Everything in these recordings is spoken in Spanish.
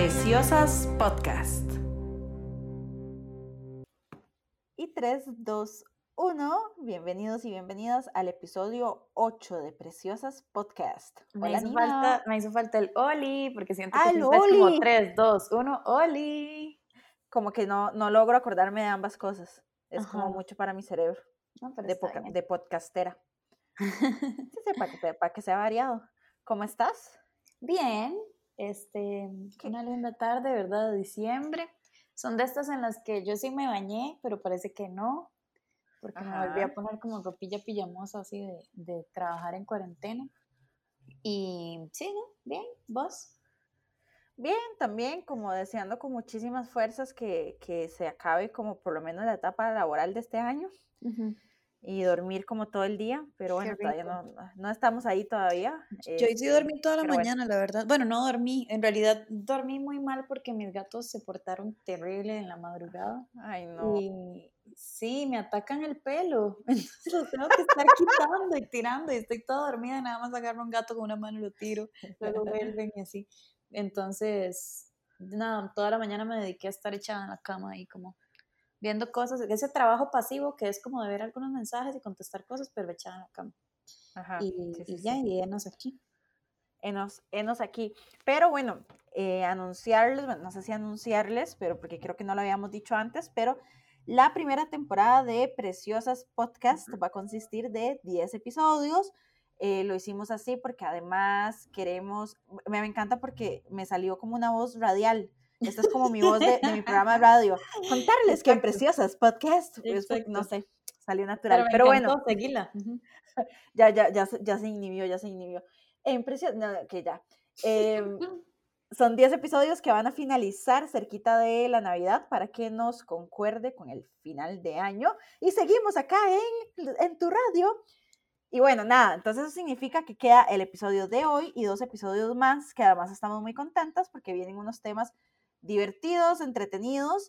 Preciosas Podcast. Y 3, 2, 1, bienvenidos y bienvenidas al episodio 8 de Preciosas Podcast. Hola, Nina. Me hizo falta el Oli, porque siento que ¡Ah, siempre es como Oli! 3, 2, 1, Oli. Como que no logro acordarme de ambas cosas. Es Ajá. como mucho para mi cerebro No, pero de, está bien. de podcastera. Sí, para que sea variado. ¿Cómo estás? Bien, una linda tarde, ¿verdad? De diciembre. Son de estas en las que yo sí me bañé, pero parece que no, porque me volví a poner como ropilla pijamosa así de trabajar en cuarentena. Y sí, ¿no? Bien, ¿vos? Bien, también como deseando con muchísimas fuerzas que se acabe como por lo menos la etapa laboral de este año. Y dormir como todo el día, pero bueno, todavía no estamos ahí todavía. Yo sí dormí toda la mañana, bueno. la verdad. Bueno, no dormí, en realidad dormí muy mal porque mis gatos se portaron terrible en la madrugada. Ay, no. Y sí, me atacan el pelo, entonces lo tengo que estar quitando y tirando y estoy toda dormida y nada más agarro un gato con una mano y lo tiro, luego vuelven y así. Entonces, nada, toda la mañana me dediqué a estar echada en la cama y como viendo cosas, ese trabajo pasivo que es como de ver algunos mensajes y contestar cosas, pero echada en la cama. Ajá, Y sí. ya, y enos aquí. Enos aquí. Pero bueno, anunciarles, bueno, no sé si anunciarles, pero porque creo que no lo habíamos dicho antes, pero la primera temporada de Preciosas Podcast va a consistir de 10 episodios. Lo hicimos así porque además queremos, me encanta porque me salió como una voz radial. Esta es como mi voz de mi programa de radio. Contarles que en Preciosas Podcast, pues, no sé, salió natural. Pero bueno, seguila. ya se inhibió. Que ya. Son 10 episodios que van a finalizar cerquita de la Navidad para que nos concuerde con el final de año. Y seguimos acá en tu radio. Y bueno, nada, entonces eso significa que queda el episodio de hoy y 2 episodios más, que además estamos muy contentas porque vienen unos temas divertidos, entretenidos,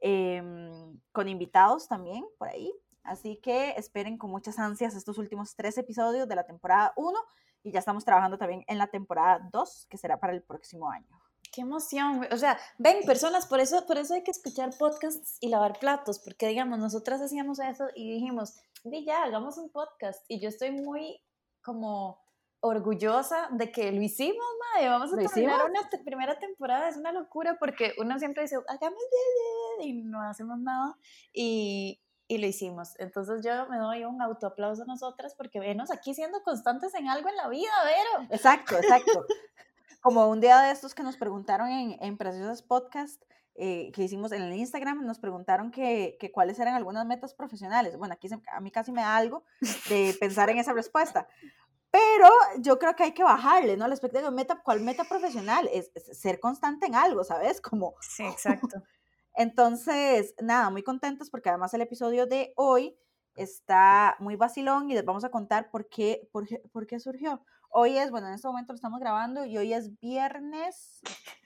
con invitados también por ahí. Así que esperen con muchas ansias estos últimos 3 episodios de la temporada 1 y ya estamos trabajando también en la temporada 2, que será para el próximo año. Qué emoción, o sea, ven personas, por eso hay que escuchar podcasts y lavar platos, porque digamos, nosotras hacíamos eso y dijimos, ya, hagamos un podcast, y yo estoy muy como orgullosa de que lo hicimos, madre, vamos a terminar una primera temporada, es una locura, porque uno siempre dice, hagamos y no hacemos nada, y lo hicimos, entonces yo me doy un autoaplauso a nosotras, porque venos aquí siendo constantes en algo en la vida, Vero. Exacto. Como un día de estos que nos preguntaron en Preciosas Podcast, que hicimos en el Instagram, nos preguntaron que cuáles eran algunas metas profesionales. Bueno, aquí a mí casi me da algo de pensar en esa respuesta. Pero yo creo que hay que bajarle, ¿no? La expectativa de ¿cuál meta profesional? Es ser constante en algo, ¿sabes? Como... Sí, exacto. Entonces, nada, muy contentos porque además el episodio de hoy está muy vacilón y les vamos a contar por qué surgió. Hoy es, bueno, en este momento lo estamos grabando y hoy es viernes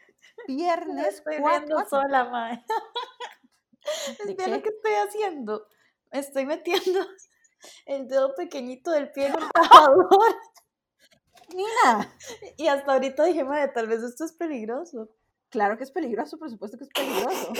Me estoy 4. riendo sola, mae. ¿De Es lo qué? que estoy haciendo. Estoy metiendo el dedo pequeñito del pie en el trabajador. Nina. Y hasta ahorita dije, madre, tal vez esto es peligroso. Claro que es peligroso, por supuesto que es peligroso.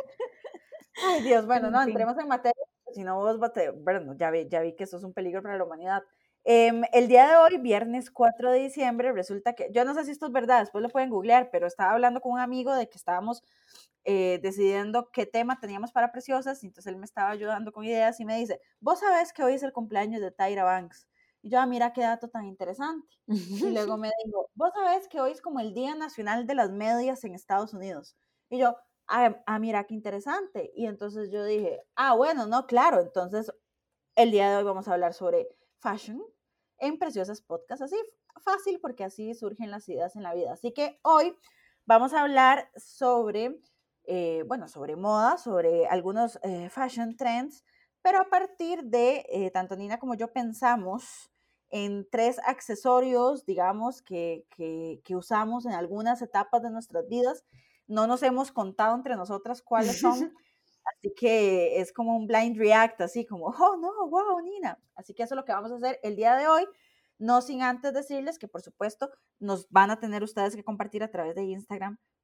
Ay, Dios, bueno, no, entremos en materia, si no vos, bueno, ya vi que esto es un peligro para la humanidad. El día de hoy, viernes 4 de diciembre, resulta que, yo no sé si esto es verdad, después lo pueden googlear, pero estaba hablando con un amigo de que estábamos decidiendo qué tema teníamos para Preciosas, y entonces él me estaba ayudando con ideas y me dice, vos sabés que hoy es el cumpleaños de Tyra Banks. Y yo, mira qué dato tan interesante. Y luego me dijo, vos sabés que hoy es como el Día Nacional de las Medias en Estados Unidos. Y yo, mira qué interesante. Y entonces yo dije, bueno, no, claro, entonces el día de hoy vamos a hablar sobre fashion en Preciosas Podcast, así fácil porque así surgen las ideas en la vida. Así que hoy vamos a hablar sobre, sobre moda, sobre algunos fashion trends, pero a partir de, tanto Nina como yo pensamos en 3 accesorios, digamos, que usamos en algunas etapas de nuestras vidas. No nos hemos contado entre nosotras cuáles son, así que es como un blind react, así como, oh no, wow, Nina. Así que eso es lo que vamos a hacer el día de hoy, no sin antes decirles que por supuesto nos van a tener ustedes que compartir a través de Instagram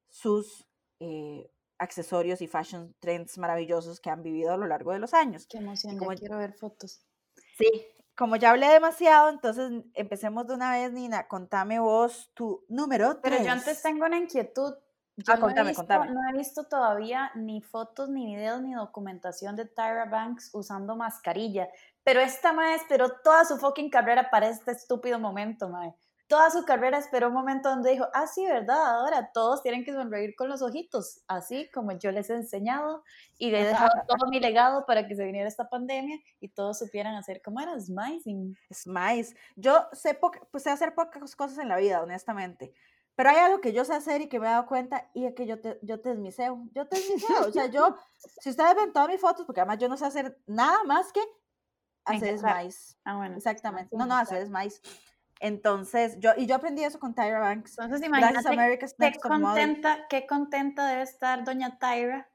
sus accesorios y fashion trends maravillosos que han vivido a lo largo de los años. Qué emoción, Y como, ya quiero ver fotos. sí, como ya hablé demasiado, entonces empecemos de una vez, Nina. Contame vos tu número 3. Pero yo antes tengo una inquietud. Yo Contame. no he visto todavía ni fotos, ni videos, ni documentación de Tyra Banks usando mascarilla. Pero esta mae esperó toda su fucking carrera para este estúpido momento, mae. Toda su carrera esperó un momento donde dijo, sí, ¿verdad? Ahora todos tienen que sonreír con los ojitos, así como yo les he enseñado y le he dejado todo mi legado para que se viniera esta pandemia y todos supieran hacer, ¿cómo era? Smizing. Smize. Yo sé hacer pocas cosas en la vida, honestamente. Pero hay algo que yo sé hacer y que me he dado cuenta y es que yo te esmiseo. O sea, si ustedes ven todas mis fotos, porque además yo no sé hacer nada más que hacer smize. Bueno. Exactamente. No, hacer smize. Entonces, yo aprendí eso con Tyra Banks. Entonces, Gracias a imagínate America's Next Top Model. qué contenta debe estar doña Tyra,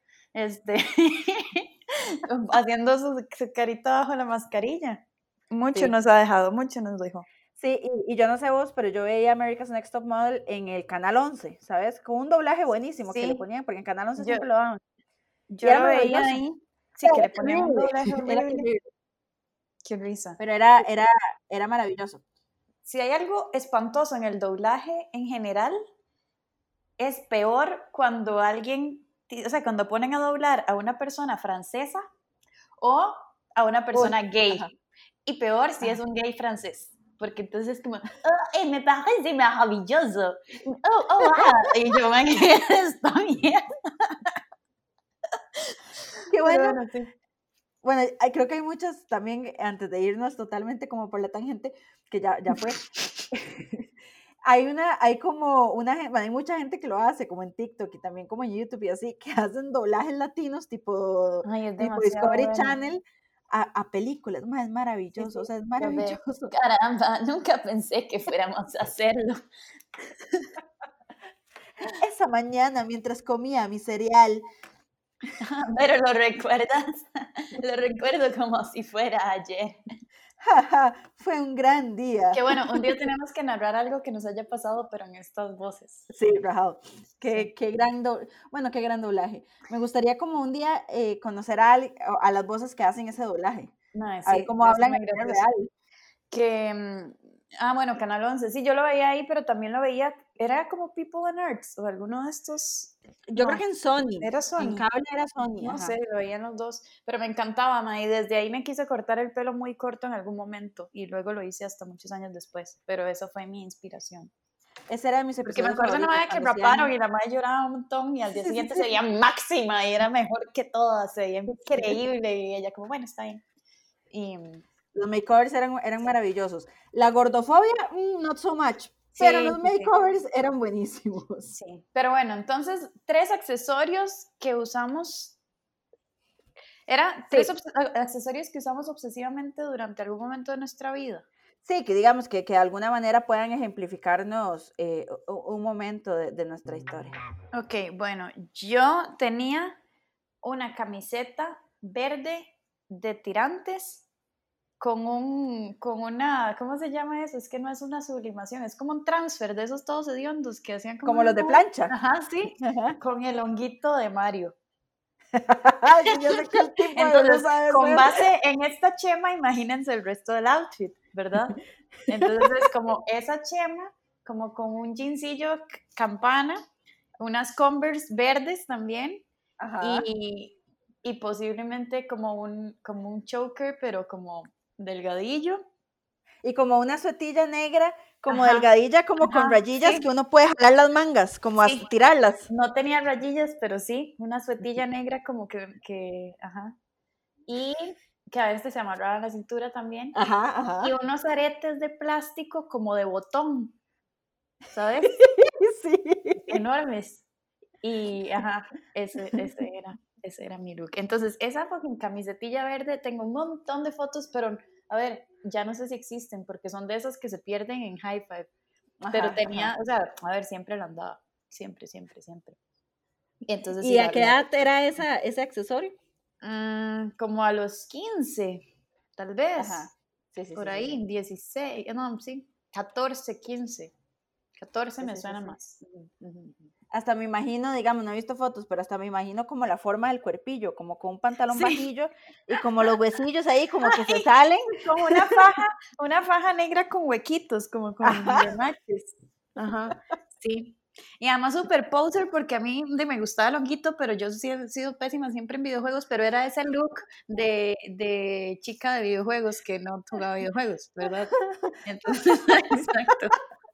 haciendo su carita bajo la mascarilla. Mucho nos ha dejado, mucho nos dejó. Sí, y yo no sé vos, pero yo veía America's Next Top Model en el Canal 11, ¿sabes? Con un doblaje buenísimo que le ponían, porque en Canal 11 siempre lo daban. Yo lo veía ahí, sí, que le ponían un doblaje Era horrible. Qué risa. Pero era maravilloso. Si hay algo espantoso en el doblaje en general, es peor cuando cuando ponen a doblar a una persona francesa o a una persona gay. Ajá. Y peor si es un gay francés. Porque entonces es como, me parece maravilloso. Y yo, está bien. Qué bueno. Bueno, creo que hay muchas también, antes de irnos totalmente como por la tangente, que ya fue. hay mucha gente que lo hace, como en TikTok y también como en YouTube y así, que hacen doblajes latinos tipo Discovery bueno. Channel a películas. Es maravilloso, o sea, es maravilloso. Caramba, nunca pensé que fuéramos a hacerlo. Esa mañana, mientras comía mi cereal. Pero lo recuerdas, lo recuerdo como si fuera ayer. Fue un gran día. Que bueno, un día tenemos que narrar algo que nos haya pasado, pero en estas voces. Sí, rajado. Qué gran doblaje. Me gustaría como un día conocer a las voces que hacen ese doblaje. A ver cómo hablan en vida real. Bueno, Canal 11, sí, yo lo veía ahí, pero también lo veía, era como People and Arts, o alguno de estos. Yo creo que en Sony. Era Sony. En cable era Sony. No sé, lo veía en los dos, pero me encantaba, y desde ahí me quise cortar el pelo muy corto en algún momento, y luego lo hice hasta muchos años después, pero eso fue mi inspiración. Ese era de mis episodios. Porque me acuerdo una vez que raparon y la madre lloraba un montón, y al día siguiente se veía máxima, y era mejor que todas, se veía increíble, y ella como, bueno, está bien. Y los makeovers eran maravillosos. La gordofobia, not so much. Pero los makeovers eran buenísimos. Sí, pero bueno, entonces 3 accesorios que usamos. ¿Era 3 accesorios que usamos obsesivamente durante algún momento de nuestra vida? Sí, que digamos que de alguna manera puedan ejemplificarnos un momento de nuestra historia. Ok, bueno, yo tenía una camiseta verde de tirantes con una, ¿cómo se llama eso? Es que no es una sublimación, es como un transfer de esos todos hediondos que hacían como los de plancha. Ajá, sí, con el honguito de Mario. Yo sé que el tipo entonces, con base en esta chema, imagínense el resto del outfit, ¿verdad? Entonces es como esa chema, como con un jeansillo campana, unas Converse verdes también, y posiblemente como un choker, pero como delgadillo. Y como una suetilla negra, como delgadilla, como con rayillas, que uno puede jalar las mangas, como hasta tirarlas. No tenía rayillas, pero sí, una suetilla negra como que y que a veces se amarraba a la cintura también. Y unos aretes de plástico como de botón, ¿sabes? Sí. Enormes. Y ese era mi look. Entonces, esa fucking camisetilla verde, tengo un montón de fotos, pero a ver, ya no sé si existen, porque son de esas que se pierden en High Five. Pero tenía, o sea, a ver, siempre la andaba. Siempre. Entonces, ¿y a qué edad era ese accesorio? Como a los 15, tal vez. Sí, por ahí, 16, no, sí, 14, 15. 14 me suena más. hasta me imagino, digamos, no he visto fotos, pero hasta me imagino como la forma del cuerpillo, como con un pantalón Sí. bajillo y como los huesillos ahí como que se salen. Como una faja negra con huequitos, como con Ajá. remaches. Ajá, sí. Y además super poser porque a mí me gustaba el honguito, pero yo sí he sido pésima siempre en videojuegos, pero era ese look de chica de videojuegos que no jugaba videojuegos, ¿verdad? Entonces, exacto.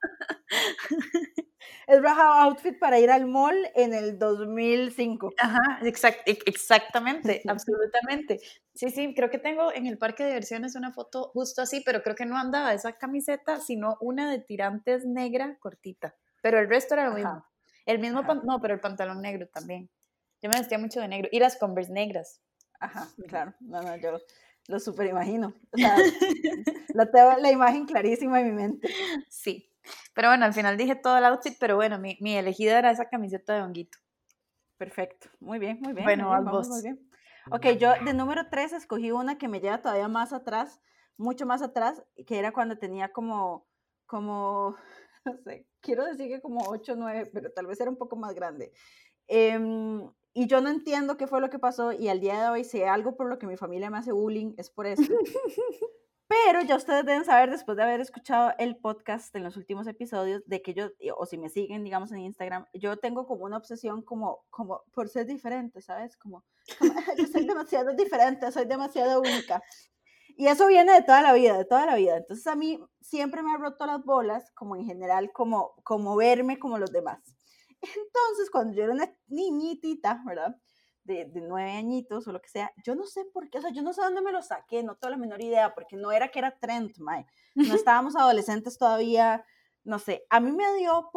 Es baja outfit para ir al mall en el 2005. Ajá, exactamente, absolutamente. Sí, sí, creo que tengo en el parque de diversiones una foto justo así, pero creo que no andaba esa camiseta, sino una de tirantes negra cortita, pero el resto era lo mismo. Ajá, El mismo, ajá, no, pero el pantalón negro también. Yo me vestía mucho de negro y las Converse negras. ajá, claro. No, yo lo super imagino. O sea, tengo la imagen clarísima en mi mente. Sí, pero bueno, al final dije todo el outfit, pero bueno, mi elegida era esa camiseta de honguito. Perfecto. Muy bien, muy bien, muy Bueno, bien, vas vamos muy vos. bien. Ok, yo de número 3 escogí una que me lleva todavía más atrás, mucho más atrás, que era cuando tenía como, no sé, quiero decir que como 8 o 9, pero tal vez era un poco más grande. Y yo no entiendo qué fue lo que pasó y al día de hoy, si hay algo por lo que mi familia me hace bullying, es por esto. Pero ya ustedes deben saber, después de haber escuchado el podcast en los últimos episodios, de que yo, o si me siguen, digamos, en Instagram, yo tengo como una obsesión como por ser diferente, ¿sabes? Como yo soy demasiado diferente, soy demasiado única. Y eso viene de toda la vida, de toda la vida. Entonces a mí siempre me ha roto las bolas, como en general, como verme como los demás. Entonces, cuando yo era una niñitita, ¿verdad? De 9 añitos o lo que sea, yo no sé por qué, o sea, yo no sé dónde me lo saqué, no tengo la menor idea, porque no era que era trend, mae. No estábamos adolescentes todavía, no sé. A mí me dio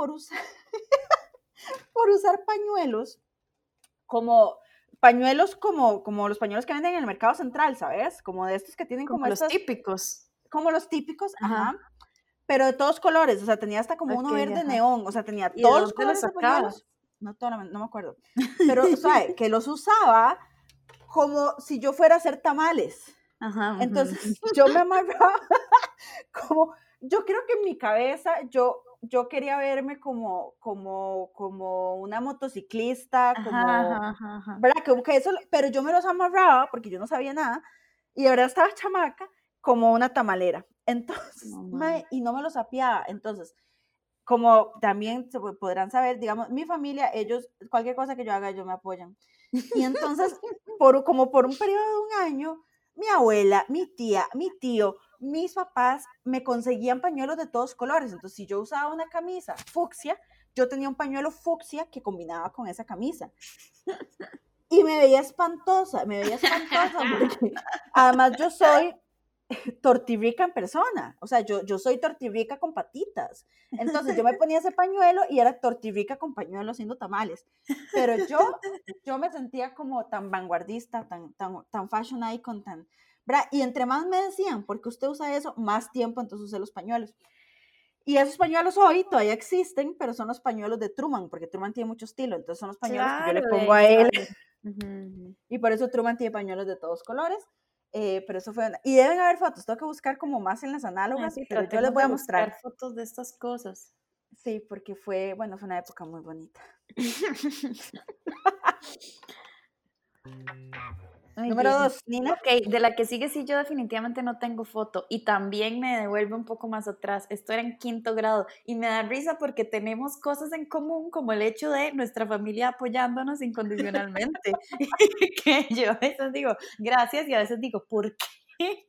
por usar pañuelos como como los pañuelos que venden en el mercado central, ¿sabes? Como de estos que tienen Como como los estas, típicos. como los típicos, Ajá, ajá, pero de todos colores, o sea, tenía hasta como uno ok, verde ajá. neón, o sea, tenía ¿Y de todos los dónde los colores de sacabas? pañuelos, no me acuerdo, pero, o sea, que los usaba como si yo fuera a hacer tamales. Ajá, ujú. Entonces, yo me amarraba como, yo creo que en mi cabeza yo quería verme como una motociclista, Ajá, como, ajá, ajá, ajá. ¿verdad? Como que eso, pero yo me los amarraba porque yo no sabía nada y de verdad estaba chamaca como una tamalera. Entonces, No, man. y no me los apiaba. Entonces, como también podrán saber, digamos, mi familia, ellos, cualquier cosa que yo haga, ellos me apoyan. Y entonces, como por un periodo de un año, mi abuela, mi tía, mi tío, mis papás me conseguían pañuelos de todos colores. Entonces, si yo usaba una camisa fucsia, yo tenía un pañuelo fucsia que combinaba con esa camisa. Y me veía espantosa porque además yo soy tortirrica en persona, o sea, yo soy tortirrica con patitas. Entonces yo me ponía ese pañuelo y era tortirrica con pañuelo haciendo tamales. Pero yo me sentía como tan vanguardista, tan fashion icon, ¿verdad? Y entre más me decían, ¿por qué usted usa eso? Más tiempo, entonces usé los pañuelos. Y esos pañuelos hoy todavía existen, pero son los pañuelos de Truman, porque Truman tiene mucho estilo, entonces son los pañuelos que yo le Claro, de pongo a ahí él. sale. Ujú, ujú. Y por eso Truman tiene pañuelos de todos colores. Pero eso fue. Y deben haber fotos, tengo que buscar como más en las Ay, análogas, sí, pero yo les tratemos voy de a buscar mostrar. fotos de estas cosas. Sí, porque fue una época muy bonita. Ay, Número Dios mío. 2, Nina. Ok, de la que sigue sí yo definitivamente no tengo foto y también me devuelve un poco más atrás. Esto era en 5º grado y me da risa porque tenemos cosas en común como el hecho de nuestra familia apoyándonos incondicionalmente. Que yo a veces digo gracias y a veces digo ¿por qué?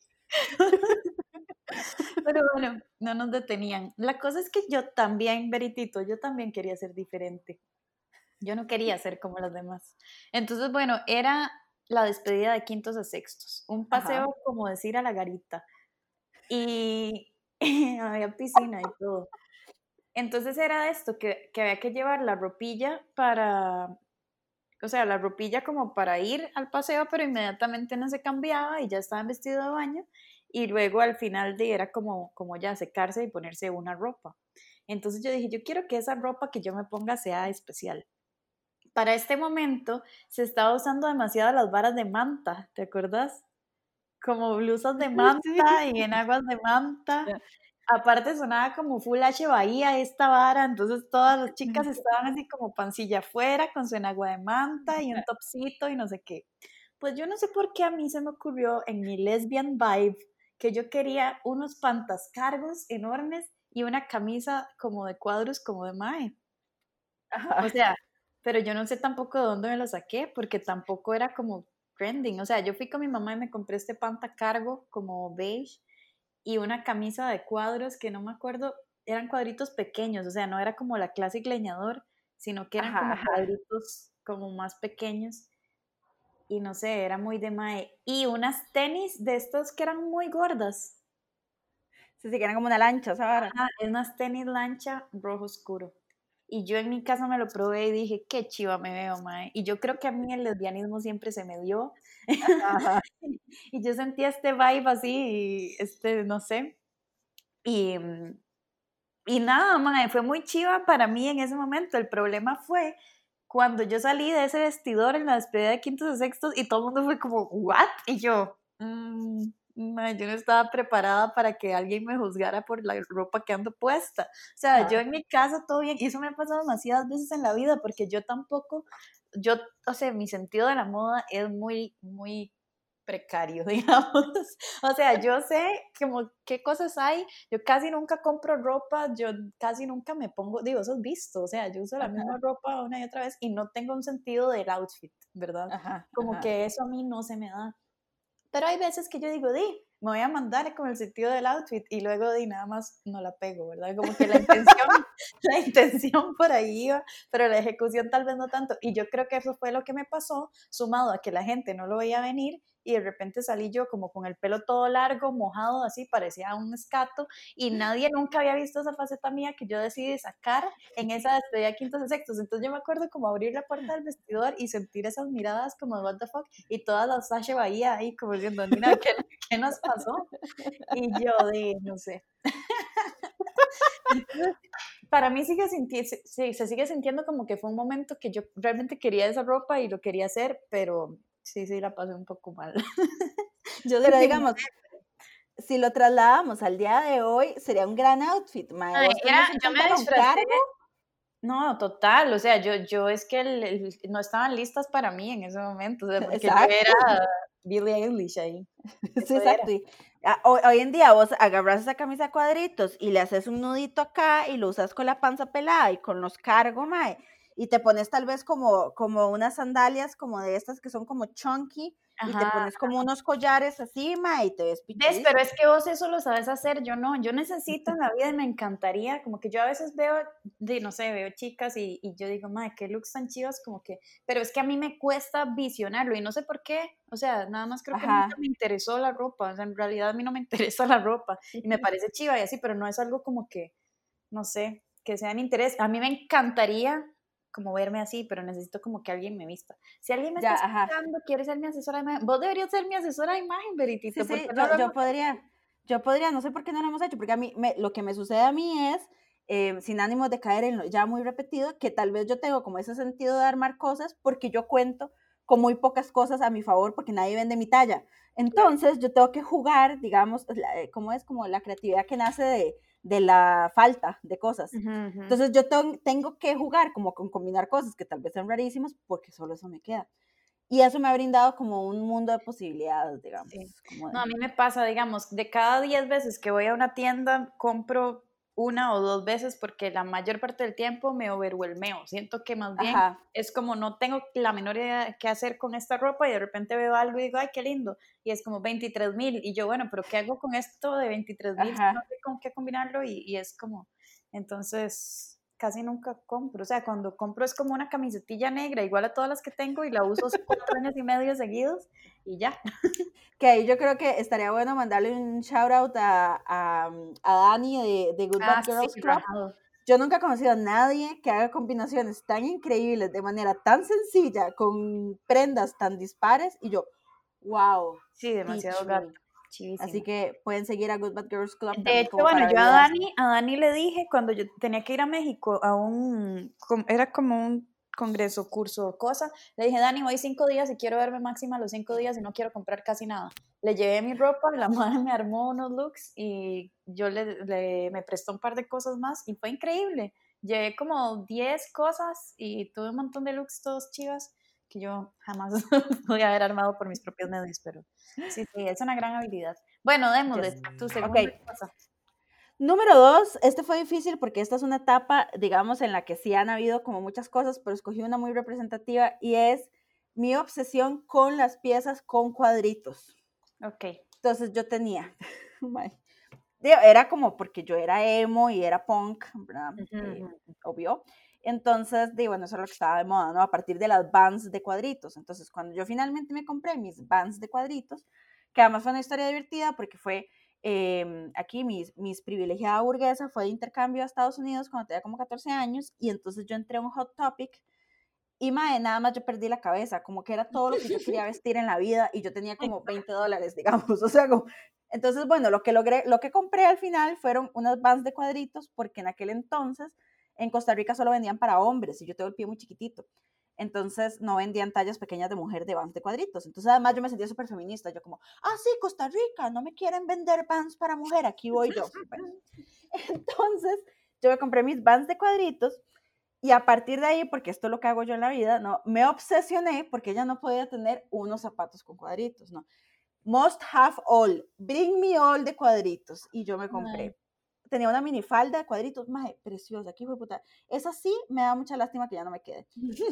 Pero bueno, no nos detenían. La cosa es que yo también, Veritito, yo también quería ser diferente. Yo no quería ser como los demás. Entonces, bueno, era la despedida de quintos a sextos, un Ajá. paseo como decir a la garita y había piscina y todo. Entonces era esto, que había que llevar la ropilla o sea, la ropilla como para ir al paseo, pero inmediatamente no se cambiaba y ya estaba en vestido de baño y luego al final de era como ya secarse y ponerse una ropa. Entonces yo dije, yo quiero que esa ropa que yo me ponga sea especial. Para este momento se estaba usando demasiado las varas de manta, ¿te acuerdas? Como blusas de Sí. manta y enaguas de manta. aparte sonaba como Full H Bahía esta vara, entonces todas las chicas estaban así como pancilla afuera, con su enagua de manta y un topsito y no sé qué. Pues yo no sé por qué a mí se me ocurrió en mi lesbian vibe que yo quería unos pantascargos enormes y una camisa como de cuadros como de mae. O sea, pero yo no sé tampoco de dónde me lo saqué, porque tampoco era como trending. O sea, yo fui con mi mamá y me compré este pantacargo como beige y una camisa de cuadros que no me acuerdo, eran cuadritos pequeños, o sea, no era como la clásica leñador, sino que eran como cuadritos como más pequeños y no sé, era muy de mae. Y unas tenis de estos que eran muy gordas. Se eran como una lancha, ¿sabes? Ajá, unas tenis lancha rojo oscuro. Y yo en mi casa me lo probé y dije, qué chiva me veo, mae. Y yo creo que a mí el lesbianismo siempre se me dio. Ajá. Y yo sentía este vibe así, no sé. Y, y nada, mae, fue muy chiva para mí en ese momento. El problema fue cuando yo salí de ese vestidor en la despedida de quintos y sextos y todo el mundo fue como, ¿what? Y yo, mae, yo no estaba preparada para que alguien me juzgara por la ropa que ando puesta. O sea, yo en mi casa todo bien, y eso me ha pasado demasiadas veces en la vida, porque yo tampoco, yo, o sea, mi sentido de la moda es muy, muy precario, digamos. O sea, yo sé como qué cosas hay, yo casi nunca compro ropa, yo casi nunca me pongo, digo, eso es visto, o sea, yo uso la misma ropa una y otra vez y no tengo un sentido del outfit, ¿verdad? Ajá, Como ajá. que eso a mí no se me da. Pero hay veces que yo digo, me voy a mandar con el sentido del outfit y luego nada más no la pego, ¿verdad? Como que la intención, la intención por ahí iba, pero la ejecución tal vez no tanto. Y yo creo que eso fue lo que me pasó, sumado a que la gente no lo veía venir y de repente salí yo como con el pelo todo largo, mojado, así, parecía un escato y nadie nunca había visto esa faceta mía que yo decidí sacar en esa despedida de quintos y sextos. Entonces yo me acuerdo como abrir la puerta del vestidor y sentir esas miradas como what the fuck y todas las Sasha Bahía ahí como diciendo, mira, ¿qué nos pasó? Y yo no sé. Entonces, para mí se sigue sintiendo como que fue un momento que yo realmente quería esa ropa y lo quería hacer, pero sí, la pasé un poco mal. Yo Pero dije, digamos, si lo trasladamos al día de hoy, sería un gran outfit, mae. ay, Vos tenés un yo me pantalón disfracé. cargo. No, total, o sea, yo es que no estaban listas para mí en ese momento, o sea, porque yo Exacto. era Billie Eilish ahí, Sí, eso era. exacto. Y, hoy en día vos agarras esa camisa a cuadritos y le haces un nudito acá y lo usas con la panza pelada y con los cargos, mae. Y te pones tal vez como unas sandalias como de estas que son como chunky y te Ajá. pones como unos collares así, mae, y te ves ¿Ves? Pero pichudísima. es que vos eso lo sabes hacer, yo no, yo necesito en la vida y me encantaría, como que yo a veces veo, no sé, veo chicas y yo digo, madre, qué looks tan chivas, como que, pero es que a mí me cuesta visionarlo y no sé por qué, o sea, nada más creo que nunca Ajá. me interesó la ropa, o sea, en realidad a mí no me interesa la ropa y me parece chiva y así, pero no es algo como que, no sé, que sea mi interés, a mí me encantaría como verme así, pero necesito como que alguien me vista. Si alguien me está Ya, ajá. escuchando, quiere ser mi asesora de imagen, vos deberías ser mi asesora de imagen, Sí, Veritito, ¿por sí, qué no yo, lo yo hemos podría, yo podría, no sé por qué no lo hemos hecho, porque a mí, lo que me sucede a mí es, sin ánimos de caer en lo ya muy repetido, que tal vez yo tengo como ese sentido de armar cosas, porque yo cuento con muy pocas cosas a mi favor, porque nadie vende mi talla. Entonces, yo tengo que jugar, digamos, ¿cómo es? Como la creatividad que nace de la falta de cosas. Ujú, ujú. Entonces, yo tengo que jugar como con combinar cosas que tal vez sean rarísimas, porque solo eso me queda. Y eso me ha brindado como un mundo de posibilidades, digamos, Sí. como No, a de, mí me pasa, digamos, de cada 10 veces que voy a una tienda, compro una o dos veces porque la mayor parte del tiempo me overwhelmeo. Siento que más bien ajá, es como no tengo la menor idea de qué hacer con esta ropa y de repente veo algo y digo, ay, qué lindo. Y es como 23,000. Y yo, bueno, pero ¿qué hago con esto de 23,000 si no ajá. sé con qué combinarlo? Y es como, entonces casi nunca compro. O sea, cuando compro es como una camisetilla negra, igual a todas las que tengo y la uso 4 años y medio seguidos y ya. Que ahí yo creo que estaría bueno mandarle un shout out a Dani de Good Ah, Bad sí, Girls Club. rajado. Yo nunca he conocido a nadie que haga combinaciones tan increíbles de manera tan sencilla, con prendas tan dispares, y yo, wow, Sí, demasiado teach gato. me. Así Chivísimo. que pueden seguir a Good Bad Girls Club De también hecho, como bueno, para yo validarse. A Dani le dije cuando yo tenía que ir a México a era como un congreso, curso, cosa. Le dije, Dani, voy 5 días y quiero verme máxima los 5 días y no quiero comprar casi nada. Le llevé mi ropa, la madre me armó unos looks y yo me prestó un par de cosas más y fue increíble. Llevé como 10 cosas y tuve un montón de looks todos chivas que yo jamás podía haber armado por mis propios medios, pero sí, es una gran habilidad. Bueno, démosle Yes. tu segunda Ok. cosa. Número 2, este fue difícil porque esta es una etapa, digamos, en la que sí han habido como muchas cosas, pero escogí una muy representativa y es mi obsesión con las piezas con cuadritos. Ok. Entonces yo tenía, era como porque yo era emo y era punk, ¿verdad? Obvio. Entonces, bueno, eso es lo que estaba de moda, ¿no? A partir de las Vans de cuadritos. Entonces, cuando yo finalmente me compré mis Vans de cuadritos, que además fue una historia divertida porque fue aquí mis privilegiada burguesa, fue de intercambio a Estados Unidos cuando tenía como 14 años y entonces yo entré a un Hot Topic y nada más yo perdí la cabeza, como que era todo lo que yo quería vestir en la vida y yo tenía como $20, digamos, o sea, entonces, bueno, lo que compré al final fueron unas Vans de cuadritos porque en aquel entonces en Costa Rica solo vendían para hombres y yo tengo el pie muy chiquitito. Entonces no vendían tallas pequeñas de mujer de Vans de cuadritos. Entonces además yo me sentía súper feminista. Yo como, sí, Costa Rica, no me quieren vender Vans para mujer, aquí voy yo. Bueno, entonces yo me compré mis Vans de cuadritos y a partir de ahí, porque esto es lo que hago yo en la vida, ¿no? Me obsesioné porque ella no podía tener unos zapatos con cuadritos, ¿no? Must have all, bring me all de cuadritos. Y yo me compré. Tenía una minifalda de cuadritos, maje, preciosa, aquí fue puta. Esa sí me da mucha lástima que ya no me quede.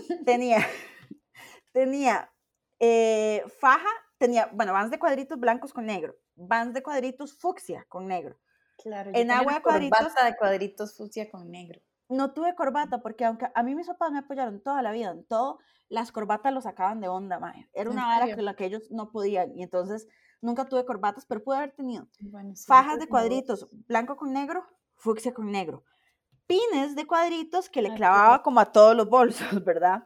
tenía faja, bueno, Vans de cuadritos blancos con negro, Vans de cuadritos fucsia con negro. Claro, yo En tenía agua una de cuadritos. corbata de cuadritos fucsia con negro. No tuve corbata porque aunque a mí mis papás me apoyaron toda la vida en todo, las corbatas los sacaban de onda, maje. Era una vara con la que ellos no podían y entonces nunca tuve corbatas, pero pude haber tenido fajas de cuadritos, blanco con negro, fucsia con negro, pines de cuadritos que le clavaba como a todos los bolsos, ¿verdad?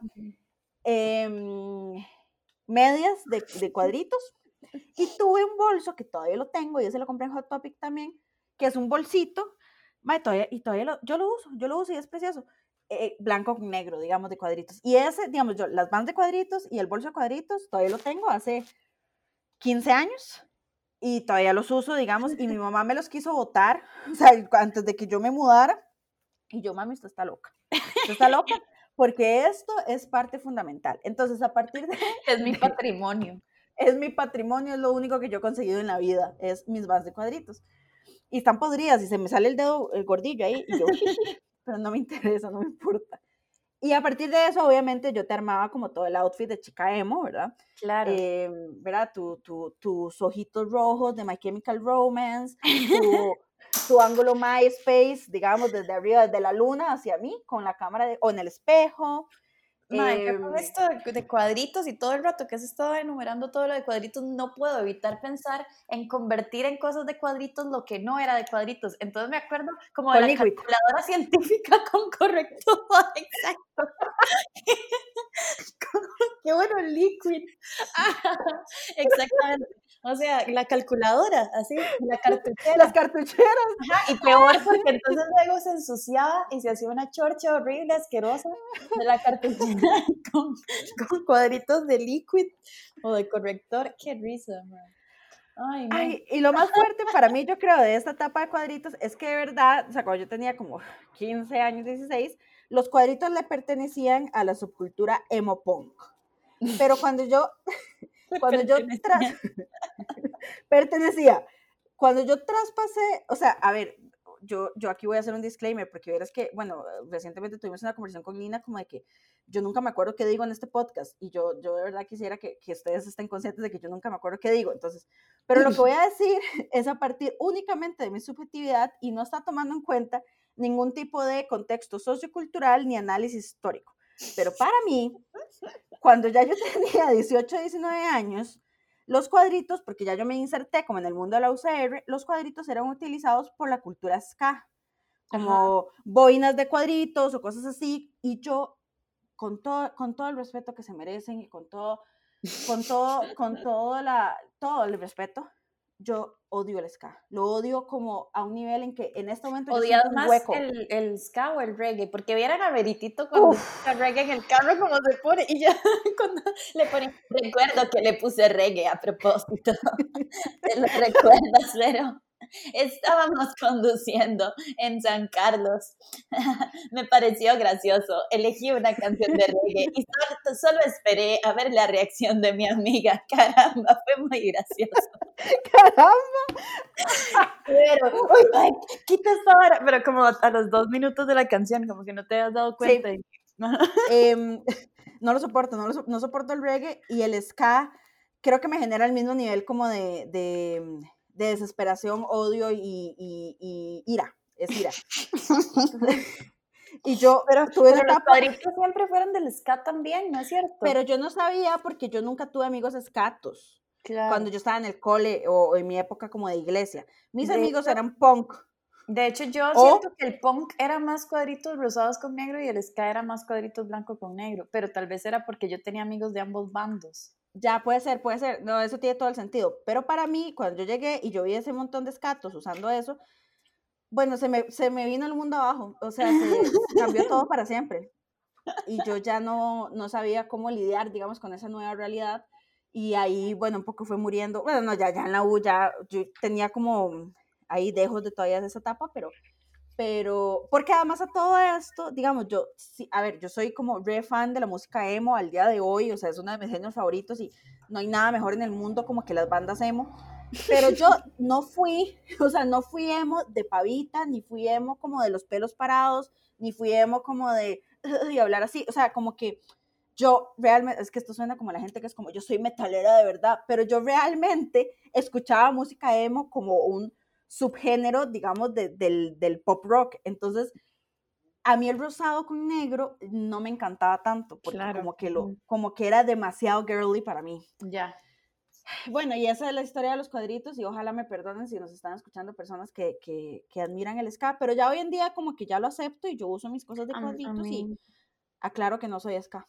Medias de cuadritos y tuve un bolso que todavía lo tengo y ese lo compré en Hot Topic también, que es un bolsito, todavía yo lo uso y es precioso, blanco con negro, digamos, de cuadritos. Y ese, digamos, yo, las Vans de cuadritos y el bolso de cuadritos, todavía lo tengo hace 15 años y todavía los uso, digamos, y mi mamá me los quiso botar, o sea, antes de que yo me mudara, y yo, mami, usted está loca, porque esto es parte fundamental. Entonces, a partir de... Es mi patrimonio. Es mi patrimonio, es lo único que yo he conseguido en la vida, es mis Vans de cuadritos. Y están podridas y se me sale el dedo, el gordillo ahí, y yo, pero no me interesa, no me importa. Y a partir de eso, obviamente, yo te armaba como todo el outfit de chica emo, ¿verdad? Claro. ¿Verdad? Tus ojitos rojos de My Chemical Romance, tu ángulo MySpace, digamos, desde arriba, desde la luna hacia mí, con la cámara, o en el espejo. Madre, yo con esto de cuadritos y todo el rato que has estado enumerando todo lo de cuadritos, no puedo evitar pensar en convertir en cosas de cuadritos lo que no era de cuadritos. Entonces me acuerdo como de la calculadora científica con corrector. Exacto. Qué bueno, liquid. Exactamente. O sea, la calculadora, así, la cartuchera. Las cartucheras. Ajá, y peor porque entonces luego se ensuciaba y se hacía una chorcha horrible, asquerosa de la cartuchera con cuadritos de liquid o de corrector. Qué risa, man. Ay, no. Ay, y lo más fuerte para mí, yo creo, de esta etapa de cuadritos es que de verdad, o sea, cuando yo tenía como 15 años, 16, los cuadritos le pertenecían a la subcultura emo punk. Pero cuando yo traspasé, o sea, a ver, yo aquí voy a hacer un disclaimer, porque verás que, bueno, recientemente tuvimos una conversación con Nina como de que yo nunca me acuerdo qué digo en este podcast, y yo de verdad quisiera que ustedes estén conscientes de que yo nunca me acuerdo qué digo, entonces, pero lo que voy a decir es a partir únicamente de mi subjetividad y no está tomando en cuenta ningún tipo de contexto sociocultural ni análisis histórico. Pero para mí, cuando ya yo tenía 18, 19 años, los cuadritos, porque ya yo me inserté como en el mundo de la UCR, los cuadritos eran utilizados por la cultura ska, como boinas de cuadritos o cosas así, y yo, con todo el respeto que se merecen y con todo el respeto, yo odio el ska. Lo odio como a un nivel en que en este momento yo ¿Odias siento un más hueco. el ska o el reggae? Porque vieran a Veritito cuando escucha reggae en el carro como se pone y ya cuando le pone, recuerdo que le puse reggae a propósito, te lo recuerdas, pero estábamos conduciendo en San Carlos, me pareció gracioso, elegí una canción de reggae y solo esperé a ver la reacción de mi amiga, caramba, fue muy gracioso. ¡Caramba! Pero, uy, ay, quita esta hora. Pero como a los 2 minutos de la canción, como que no te has dado cuenta. Sí. No lo soporto, no soporto el reggae y el ska creo que me genera el mismo nivel como de desesperación, odio y ira, es ira. Y yo tuve una Pero los etapa, cuadritos siempre fueron del ska también, ¿no es cierto? pero yo no sabía porque yo nunca tuve amigos escatos Claro. cuando yo estaba en el cole o en mi época como de iglesia. Mis De amigos hecho- eran punk. De hecho, yo O- siento que el punk era más cuadritos rosados con negro y el ska era más cuadritos blanco con negro, pero tal vez era porque yo tenía amigos de ambos bandos. Ya, puede ser, no, eso tiene todo el sentido, pero para mí, cuando yo llegué y yo vi ese montón de escatos usando eso, bueno, se me vino el mundo abajo, o sea, se cambió todo para siempre, y yo ya no sabía cómo lidiar, digamos, con esa nueva realidad, y ahí, bueno, un poco fue muriendo, bueno, no, ya en la U, ya, yo tenía como ahí dejos de todavía de esa etapa, pero, porque además a todo esto, digamos, yo, sí, a ver, yo soy como re fan de la música emo al día de hoy, o sea, es uno de mis géneros favoritos y no hay nada mejor en el mundo como que las bandas emo, pero yo no fui, o sea, no fui emo de pavita, ni fui emo como de los pelos parados, ni fui emo como de y hablar así, o sea, como que yo realmente, es que esto suena como la gente que es como, yo soy metalera de verdad, pero yo realmente escuchaba música emo como un subgénero, digamos, del pop rock. Entonces, a mí el rosado con negro no me encantaba tanto, porque Claro. como que era demasiado girly para mí. Ya. Bueno, y esa es la historia de los cuadritos, y ojalá me perdonen si nos están escuchando personas que admiran el ska, pero ya hoy en día como que ya lo acepto y yo uso mis cosas de cuadritos y aclaro que no soy ska.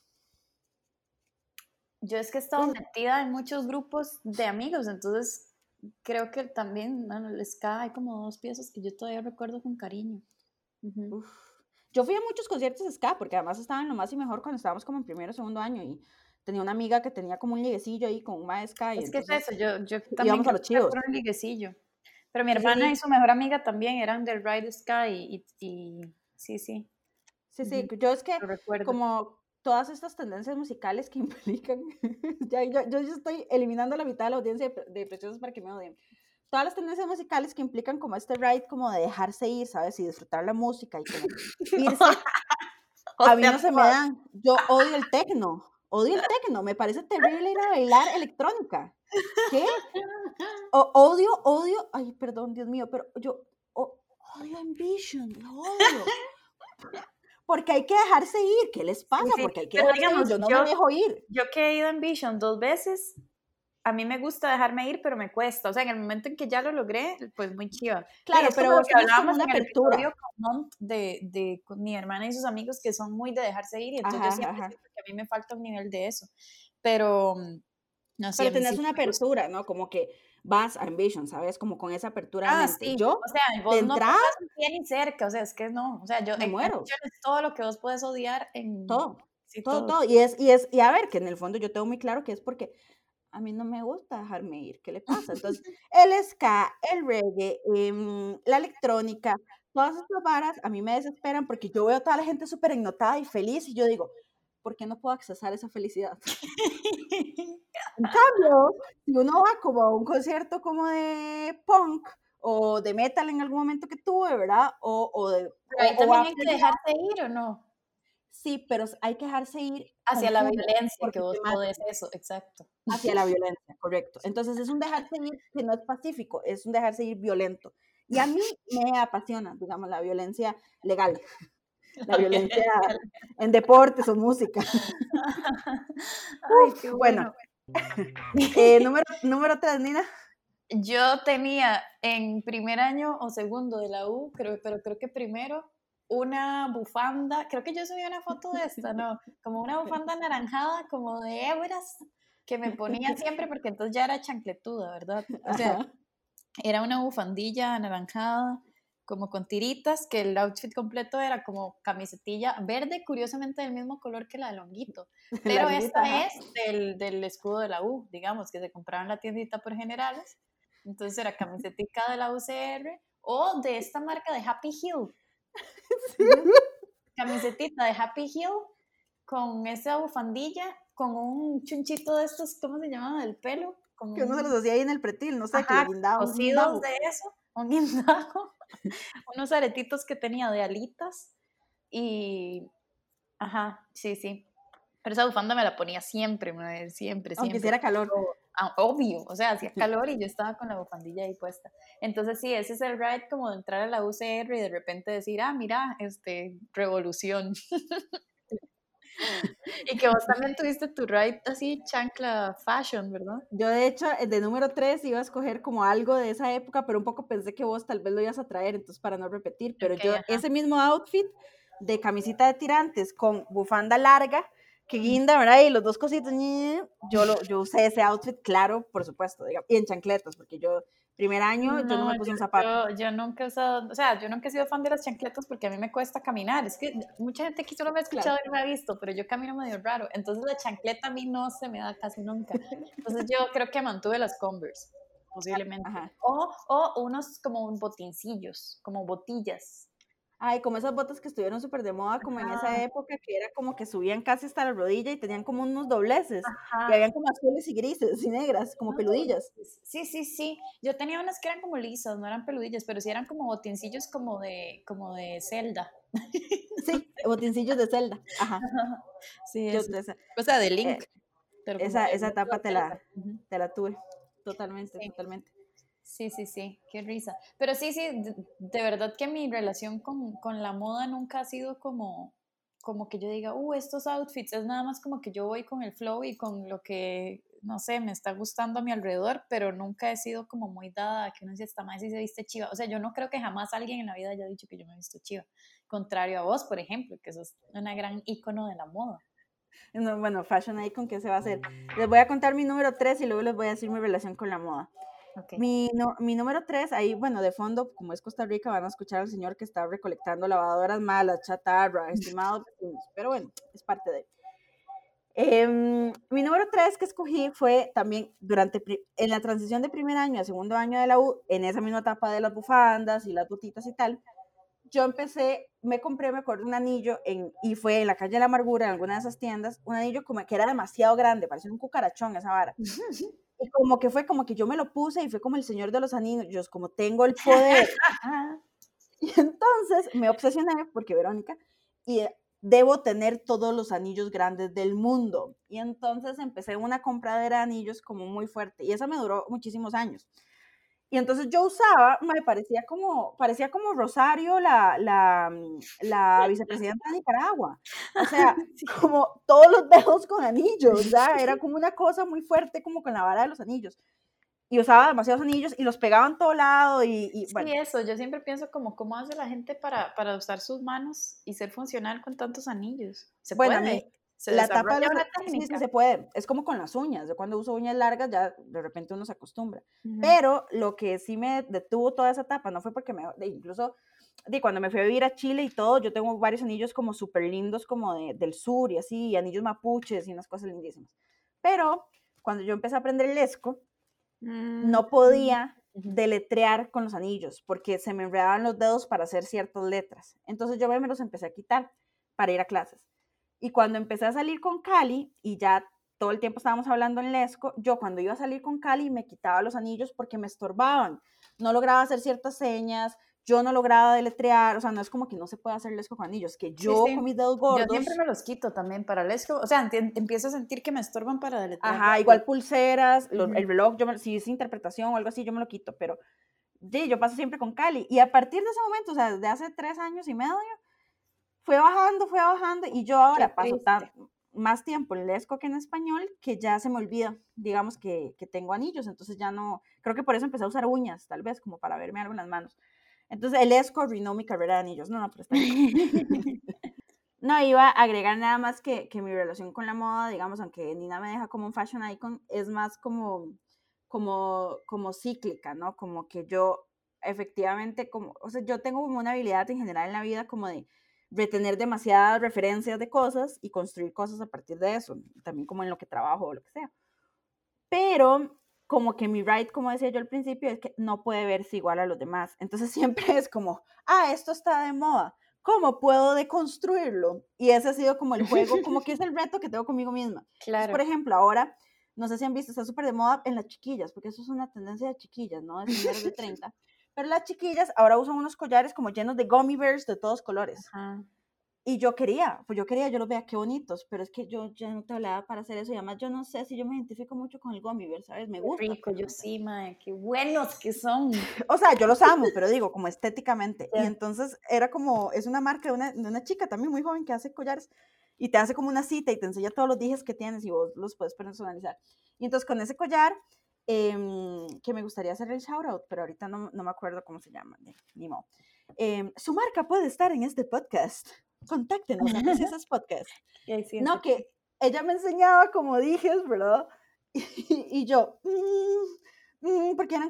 Yo es que he estado metida en muchos grupos de amigos, entonces creo que también, bueno, el ska hay como 2 piezas que yo todavía recuerdo con cariño. Uf. Yo fui a muchos conciertos de ska, porque además estaba en lo más y mejor cuando estábamos como en primero o segundo año, y tenía una amiga que tenía como un liguecillo ahí con un mae de ska, y Es que es entonces eso, yo también íbamos a creo los que era chivos. por un liguecillo. Pero mi Sí, sí, hermana y sí. su mejor amiga también eran del Ride Sky y sí, Sí, sí, ujú, yo es que lo recuerdo. como todas estas tendencias musicales que implican, yo estoy eliminando la mitad de la audiencia de Preciosos para que me odien. Todas las tendencias musicales que implican como este ride, como de dejarse ir, ¿sabes? Y disfrutar la música y como irse, O a mí sea, no se me dan. Yo odio el tecno, me parece terrible ir a bailar electrónica. ¿Qué? Odio, ay, perdón, Dios mío, pero yo odio Envision, lo odio. Porque hay que dejarse ir, ¿qué les pasa? sí, Porque hay que pero dejarse digamos, ir, yo no me dejo ir. yo que he ido en Vision 2 veces, a mí me gusta dejarme ir, pero me cuesta. O sea, en el momento en que ya lo logré, pues muy chiva. Claro, Es como pero lo vos que tenés como hablábamos una en el episodio apertura. con Mont con mi hermana y sus amigos que son muy de dejarse ir, y entonces yo Ajá, siempre ajá. siento que a mí me falta un nivel de eso. Pero, no sé, Pero a mí sí tenés una me gusta. apertura, ¿no? Como que vas a Envision, ¿sabes? Como con esa apertura de Ah, mente. sí. Yo, O sea, de vos no entrada, pasas un pie ni cerca, o sea, es que no. O sea, yo me en muero. Vision es todo lo que vos puedes odiar en Todo, sí, todo, todo. todo. Y a ver, que en el fondo yo tengo muy claro que es porque a mí no me gusta dejarme ir. ¿Qué le pasa? Entonces, el ska, el reggae, la electrónica, todas estas varas a mí me desesperan porque yo veo a toda la gente súper ennotada y feliz y yo digo, ¿por qué no puedo accesar esa felicidad? En cambio, si uno va como a un concierto como de punk o de metal en algún momento que tuve, ¿verdad? Pero ahí O también va hay que planeado, dejarse ir, ¿o no? sí, pero hay que dejarse ir Hacia con la furia, violencia, que porque vos te podés matan. eso, exacto. Hacia la violencia, correcto. Entonces es un dejarse ir que no es pacífico, es un dejarse ir violento. Y a mí me apasiona, digamos, la violencia legal, la La violencia violencia. en deportes o música. Ay, qué Bueno, bueno. número 3, Nina. Yo tenía en primer año o segundo de la U, pero creo que primero, una bufanda, creo que yo subí una foto de esta, ¿no? Como una bufanda anaranjada, como de hebras, que me ponía siempre porque entonces ya era chancletuda, ¿verdad? O sea, Ajá. era una bufandilla anaranjada, como con tiritas, que el outfit completo era como camisetilla verde, curiosamente del mismo color que la de Longuito. Pero Larguita, ajá. esta es del escudo de la U, digamos, que se compraba en la tiendita por generales. Entonces era camisetica de la UCR o de esta marca de Happy Hill. Ujú. Camisetita de Happy Hill con esa bufandilla, con un chunchito de estos, ¿cómo se llama? Del pelo. Con Que uno se los hacía ahí en el pretil, no sé, que le ajá, guindaba un cosidos guindajo. de eso, un guindajo, unos aretitos que tenía de alitas y, ajá, sí, sí. Pero esa bufanda me la ponía siempre, madre, siempre, Aunque siempre. hiciera calor. Obvio, o sea, hacía calor y yo estaba con la bufandilla ahí puesta. Entonces sí, ese es el ride como de entrar a la UCR y de repente decir, ah, mira, revolución. Y que vos también tuviste tu ride así, chancla fashion, ¿verdad? Yo, de hecho, de número 3 iba a escoger como algo de esa época, pero un poco pensé que vos tal vez lo ibas a traer, entonces para no repetir, pero Ok, yo ajá. ese mismo outfit de camisita de tirantes con bufanda larga, que guinda, ¿verdad? Y los dos cositos, yo usé ese outfit, claro, por supuesto, digamos, y en chancletas, porque yo, primer año, yo no No, me puse un zapato. yo nunca he usado, o sea, yo nunca he sido fan de las chancletas porque a mí me cuesta caminar. Es que mucha gente aquí solo me ha Claro. escuchado y me ha visto, pero yo camino medio raro. Entonces la chancleta a mí no se me da casi nunca. Entonces yo creo que mantuve las Converse, posiblemente. Ajá. O unos como botincillos, como botillas. Ay, como esas botas que estuvieron súper de moda como en esa Ajá, época, que era como que subían casi hasta la rodilla y tenían como unos dobleces, y ajá. habían como azules y grises y negras, como peludillas. Sí, sí, sí. Yo tenía unas que eran como lisas, no eran peludillas, pero sí eran como botincillos como de Zelda. Sí, botincillos de Zelda, ajá. Sí, Yo eso. esa, O sea, de eh, Link, pero como esa, del esa mundo etapa de Zelda. Ujú. te la tuve, totalmente, Sí, totalmente. sí, sí, sí, qué risa. Pero sí, sí, de verdad que mi relación con la moda nunca ha sido como que yo diga, estos outfits, es nada más como que yo voy con el flow y con lo que, no sé, me está gustando a mi alrededor, pero nunca he sido como muy dada a que uno dice, esta más si se viste chiva. O sea, yo no creo que jamás alguien en la vida haya dicho que yo me he visto chiva. Contrario a vos, por ejemplo, que sos una gran ícono de la moda. No, bueno, Fashion Icon, ¿qué se va a hacer? Les voy a contar mi número 3 y luego les voy a decir mi relación con la moda. Ok. Mi número 3, ahí, bueno, de fondo, como es Costa Rica, van a escuchar al señor que está recolectando lavadoras malas, chatarra, estimados vecinos, pero bueno, es parte de... Mi número 3 que escogí fue también en la transición de primer año a segundo año de la U, en esa misma etapa de las bufandas y las botitas y tal, yo me compré, me acuerdo, un anillo y fue en la calle de la Amargura, en alguna de esas tiendas, un anillo como que era demasiado grande, parecía un cucarachón esa vara. Y como que fue como que yo me lo puse y fue como el Señor de los Anillos, como tengo el poder. Y entonces me obsesioné porque Verónica, y debo tener todos los anillos grandes del mundo. Y entonces empecé una compradera de anillos como muy fuerte y esa me duró muchísimos años. Y entonces yo usaba, me parecía como Rosario, la vicepresidenta de Nicaragua. O sea, Sí. como todos los dedos con anillos, ¿verdad? Era como una cosa muy fuerte, como con la vara de los anillos. Y usaba demasiados anillos y los pegaba en todo lado y Sí, bueno. eso, yo siempre pienso como cómo hace la gente para usar sus manos y ser funcional con tantos anillos. Se Bueno, a puede, mí, se la tapa de desarrolla los... una Sí, sí técnica. se puede. Es como con las uñas. Yo cuando uso uñas largas ya de repente uno se acostumbra. Ujú. Pero lo que sí me detuvo toda esa etapa no fue porque incluso cuando me fui a vivir a Chile y todo, yo tengo varios anillos como súper lindos como del sur y así, y anillos mapuches y unas cosas lindísimas. Pero cuando yo empecé a aprender el esco, Mm, no podía ujú. deletrear con los anillos porque se me enredaban los dedos para hacer ciertas letras. Entonces yo me los empecé a quitar para ir a clases. Y cuando empecé a salir con Cali, y ya todo el tiempo estábamos hablando en Lesco, yo cuando iba a salir con Cali me quitaba los anillos porque me estorbaban. No lograba hacer ciertas señas, yo no lograba deletrear, o sea, no es como que no se puede hacer Lesco con anillos, que Sí, yo con sí. mis dedos Yo siempre gordos, me los quito también para el esco. O sea, empiezo a sentir que me estorban para deletrear ajá, rápido. igual pulseras, Ujú. el reloj, si es interpretación o algo así, yo me lo quito, pero yo paso siempre con Cali. Y a partir de ese momento, o sea, desde hace 3 años y medio, fue bajando, y yo Qué ahora paso triste. más tiempo en lesco que en español, que ya se me olvida, digamos, que tengo anillos, entonces ya no, creo que por eso empecé a usar uñas, tal vez, como para verme algo en las manos. Entonces el esco arruinó mi carrera de anillos, no, pero está bien. No, iba a agregar nada más que mi relación con la moda, digamos, aunque Nina me deja como un fashion icon, es más como cíclica, ¿no? Como que yo efectivamente, o sea, yo tengo como una habilidad en general en la vida como de retener demasiadas referencias de cosas y construir cosas a partir de eso, también como en lo que trabajo o lo que sea. Pero como que mi right, como decía yo al principio, es que no puede verse igual a los demás. Entonces siempre es como, esto está de moda, ¿cómo puedo deconstruirlo? Y ese ha sido como el juego, como que es el reto que tengo conmigo misma. Entonces, por ejemplo, ahora, no sé si han visto, está súper de moda en las chiquillas, porque eso es una tendencia de chiquillas, ¿no? De señores de 30. Pero las chiquillas ahora usan unos collares como llenos de gummy bears de todos colores. Ajá. Y yo los veía qué bonitos, pero es que yo ya no te hablaba para hacer eso, y además yo no sé si yo me identifico mucho con el gummy bear, ¿sabes? Me gusta. Rico, yo sí, mae, qué buenos que son. O sea, yo los amo, pero digo, como estéticamente. Y entonces era como, es una marca de una chica también muy joven que hace collares, y te hace como una cita y te enseña todos los dijes que tienes y vos los puedes personalizar. Y entonces con ese collar, que me gustaría hacer el shout out, pero ahorita no me acuerdo cómo se llama, ni modo. Su marca puede estar en este podcast. Contáctenos a Preciosas Podcast. Sí, no, que ella me enseñaba como dijes, ¿verdad? Y yo, porque eran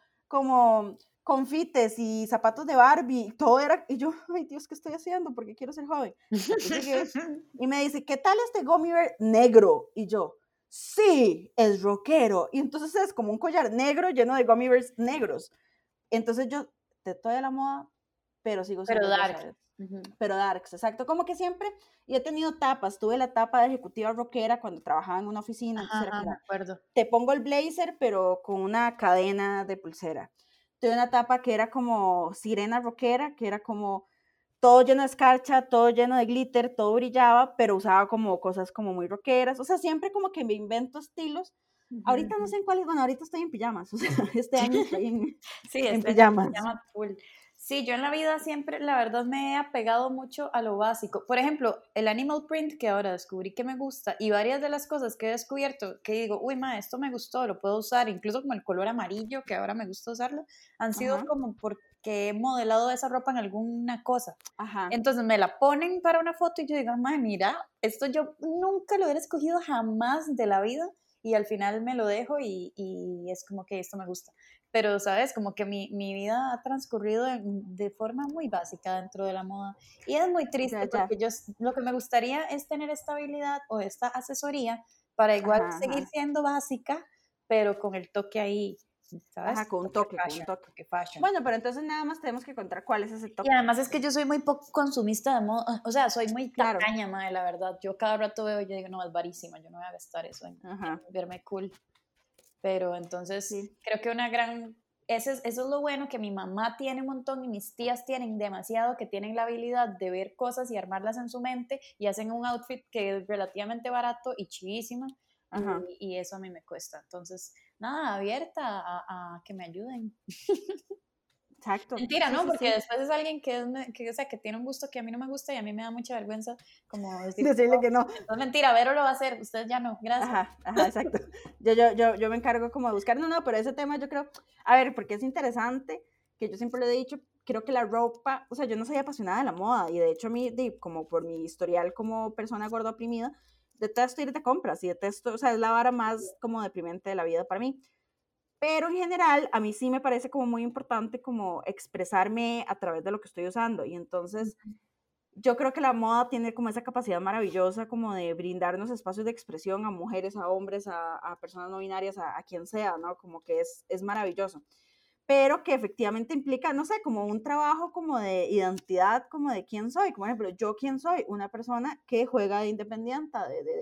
como confites y zapatos de Barbie, todo era, y yo, ay Dios, ¿qué estoy haciendo? Porque quiero ser joven. Llegué y me dice, ¿qué tal este gummy bear negro? Y yo, sí, es rockero. Y entonces es como un collar negro lleno de gummy bears negros. Entonces yo, te estoy a la moda, pero sigo siendo dark. Pero darks, exacto, como que siempre, y he tenido tapas, tuve la tapa de ejecutiva rockera cuando trabajaba en una oficina, entonces era como, me acuerdo. te pongo el blazer, pero con una cadena de pulsera. Tuve una tapa que era como sirena rockera, que era como todo lleno de escarcha, todo lleno de glitter, todo brillaba, pero usaba como cosas como muy rockeras, o sea, siempre como que me invento estilos. Ahorita no sé en cuáles, bueno, ahorita estoy en pijamas, o sea, este año estoy en pijamas. Pijama full. Sí, yo en la vida siempre, la verdad, me he apegado mucho a lo básico. Por ejemplo, el animal print que ahora descubrí que me gusta y varias de las cosas que he descubierto que digo, uy, ma, esto me gustó, lo puedo usar, incluso como el color amarillo que ahora me gusta usarlo, han sido como porque he modelado esa ropa en alguna cosa. Entonces me la ponen para una foto y yo digo, ma, mira, esto yo nunca lo hubiera escogido jamás de la vida y al final me lo dejo y es como que esto me gusta. Pero, ¿sabes? Como que mi vida ha transcurrido de forma muy básica dentro de la moda. Y es muy triste porque yo lo que me gustaría es tener estabilidad o esta asesoría para igual seguir siendo básica, pero con el toque ahí, ¿sabes? Con un toque, fashion, con un toque. toque fashion. Bueno, pero entonces nada más tenemos que encontrar cuál es ese toque. Y además es que yo soy muy poco consumista de moda, o sea, soy muy tacaña, madre, la verdad. Yo cada rato veo y yo digo, no, es varísima, yo no voy a gastar eso en verme cool. Pero entonces creo que eso es lo bueno, que mi mamá tiene un montón y mis tías tienen demasiado, que tienen la habilidad de ver cosas y armarlas en su mente y hacen un outfit que es relativamente barato y chivísima y eso a mí me cuesta. Entonces, nada, abierta a que me ayuden. Exacto. Mentira, ¿no? Porque después es alguien o sea, que tiene un gusto que a mí no me gusta y a mí me da mucha vergüenza como decirle que no. Entonces, mentira, Vero lo va a hacer, ustedes ya no, gracias. Exacto. Yo me encargo como de buscar, no, pero ese tema yo creo, a ver, porque es interesante, que yo siempre lo he dicho, creo que la ropa, o sea, yo no soy apasionada de la moda, y de hecho a mí, como por mi historial como persona gorda oprimida, detesto ir de compras, y detesto, o sea, es la vara más como deprimente de la vida para mí. Pero en general, a mí sí me parece como muy importante como expresarme a través de lo que estoy usando. Y entonces, yo creo que la moda tiene como esa capacidad maravillosa como de brindarnos espacios de expresión a mujeres, a hombres, a personas no binarias, a quien sea, ¿no? Como que es maravilloso. Pero que efectivamente implica, no sé, como un trabajo como de identidad, como de quién soy. Como ejemplo, yo quién soy, una persona que juega de independiente,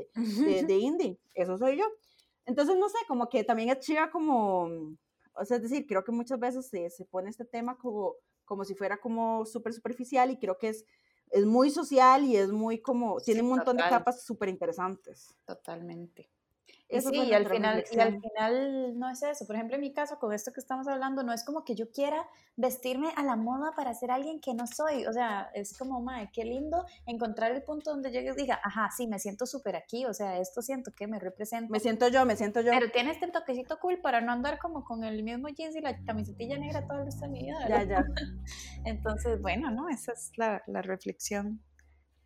de indie. Eso soy yo. Entonces, no sé, como que también es chiva como, o sea, es decir, creo que muchas veces se pone este tema como si fuera como súper superficial y creo que es muy social y es muy como, tiene un montón de capas súper interesantes. Totalmente. Y sí, y al final no es eso. Por ejemplo, en mi caso, con esto que estamos hablando, no es como que yo quiera vestirme a la moda para ser alguien que no soy. O sea, es como, mae, qué lindo encontrar el punto donde yo diga, ajá, sí, me siento súper aquí. O sea, esto siento que me representa. Me siento yo. Pero tiene este toquecito cool para no andar como con el mismo jeans y la camisetilla negra todo el resto de mi vida, ¿verdad? Ya. Entonces, bueno, ¿no? Esa es la reflexión.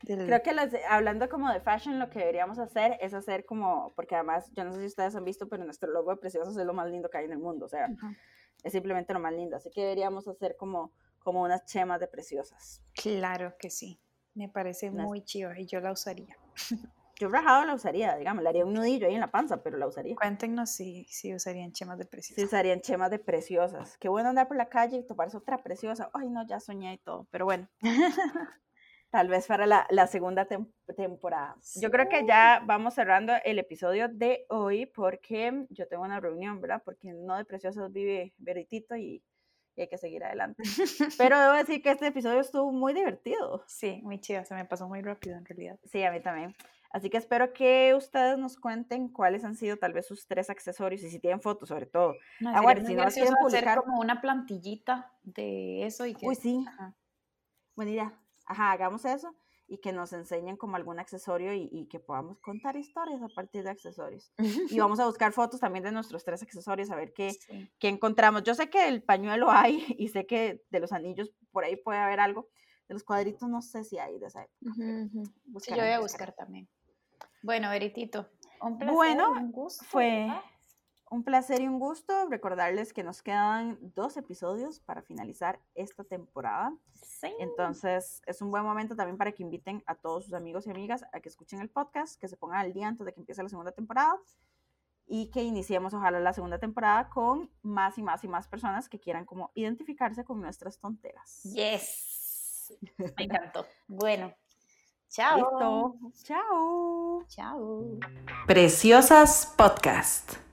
Creo que hablando como de fashion, lo que deberíamos hacer es hacer como, porque además, yo no sé si ustedes han visto, pero nuestro logo de Preciosas es lo más lindo que hay en el mundo, o sea, es simplemente lo más lindo, así que deberíamos hacer como unas chemas de Preciosas. Claro que sí, me parece muy chiva y yo la usaría. Yo rajado la usaría, digamos, le haría un nudillo ahí en la panza, pero la usaría. Cuéntenos si usarían chemas de Preciosas. Sí, usarían chemas de Preciosas. Qué bueno andar por la calle y toparse otra Preciosa. Ay, no, ya soñé y todo, pero bueno. Tal vez para la segunda temporada. Sí. Yo creo que ya vamos cerrando el episodio de hoy porque yo tengo una reunión, ¿verdad? Porque no de Preciosas vive Veritito y hay que seguir adelante. Pero debo decir que este episodio estuvo muy divertido. Sí, muy chido, se me pasó muy rápido en realidad. Sí, a mí también. Así que espero que ustedes nos cuenten cuáles han sido tal vez sus 3 accesorios y si tienen fotos sobre todo. No, bueno, si no las quieren publicar, hacer como una plantillita de eso y que... Uy, sí. Ajá. Buena idea. Ajá, hagamos eso y que nos enseñen como algún accesorio y que podamos contar historias a partir de accesorios. Y vamos a buscar fotos también de nuestros 3 accesorios, a ver qué encontramos. Yo sé que el pañuelo hay y sé que de los anillos por ahí puede haber algo. De los cuadritos no sé si hay de esa época. Sí, yo voy a buscar también. Bueno, Veritito, un placer, un gusto. Fue un placer y un gusto. Recordarles que nos quedan 2 episodios para finalizar esta temporada. Sí. Entonces, es un buen momento también para que inviten a todos sus amigos y amigas a que escuchen el podcast, que se pongan al día antes de que empiece la segunda temporada y que iniciemos, ojalá, la segunda temporada con más y más y más personas que quieran como identificarse con nuestras tonteras. Yes. Me encantó. Bueno. Chao. Listo. Chao. Chao. Preciosas Podcast.